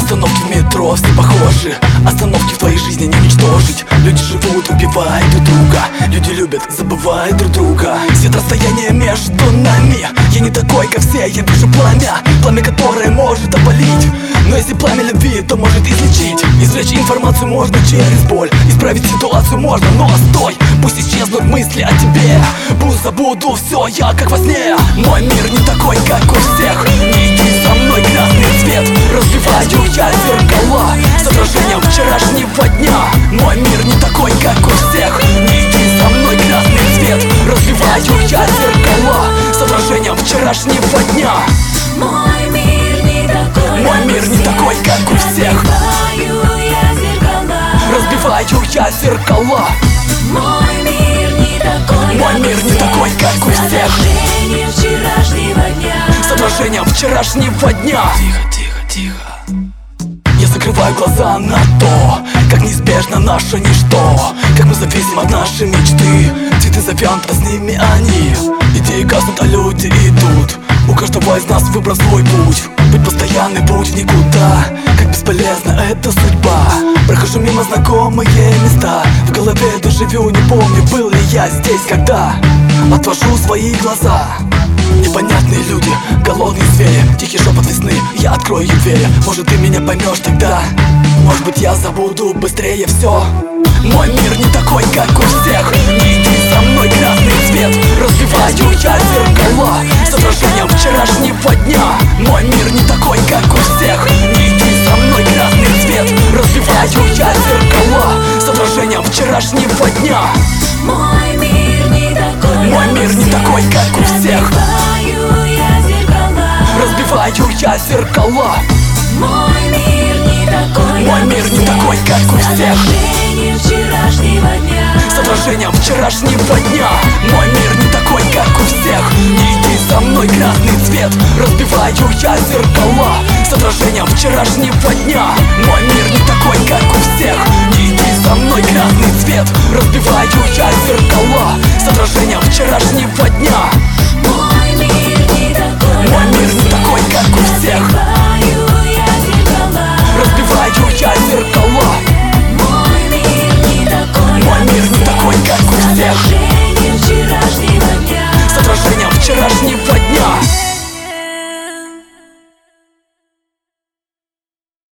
Остановки в метро, все похожи. Остановки в твоей жизни не уничтожить. Люди живут, убивая друг друга. Люди любят, забывая друг друга. Свет расстояние между нами. Я не такой, как все, я вижу пламя. Пламя, которое может опалить. Но если пламя любви, то может излечить. Извлечь информацию можно через боль. Исправить ситуацию можно, но стой. Пусть исчезнут мысли о тебе. Пусть забуду все, я как во сне. Мой мир не такой, как у всех. Не иди со мной, красный цвет. Разбиваю я зеркала с отражением вчерашнего дня. Мой мир не такой, как у всех. Не иди со мной, красный цвет. Разбиваю я зеркала с отражением вчерашнего дня. Мой мир не такой, мой мир не такой, как у всех. Разбиваю я зеркала. Мой мир не такой, мой мир не такой, как у всех. С отражением вчерашнего дня. Тихо, тихо, тихо. Я закрываю глаза на то, как неизбежно наше ничто. Как мы зависим от нашей мечты. Цветы завянут, а с ними они. Идеи гаснут, а люди идут. У каждого из нас выбран свой путь. Быть постоянный путь в никуда. Как бесполезна эта судьба. Прохожу мимо знакомые места. В голове доживю, не помню, был ли я здесь когда. Отвожу свои глаза. Непонятные люди, голодные звери. Тихий шепот весны, я открою двери. Может, ты меня поймешь тогда. Может быть, я забуду быстрее все. Мой мир не такой, как у всех. Не иди со мной, красный цвет. Разбиваю я зеркала с отражением вчерашнего дня. Мой мир не такой, как у всех. Не иди со мной, красный цвет. Разбиваю я зеркала с отражением вчерашнего дня. Мой мир не такой, мой мир не такой, как у всех. Разбиваю я зеркала. Мой мир не такой, мой мир не такой, как у всех. С отражением вчерашнего дня. Мой мир не такой, как у всех. Не иди со мной, красный цвет. Разбиваю я зеркала с отражением вчерашнего дня. Мой мир не такой, как у всех. Не иди со мной, красный цвет. Разбиваю я зеркала с отражением вчерашнего дня. Мой мир не такой, мой мир не такой, как у всех. Разбиваю я зеркала. Разбиваю я зеркала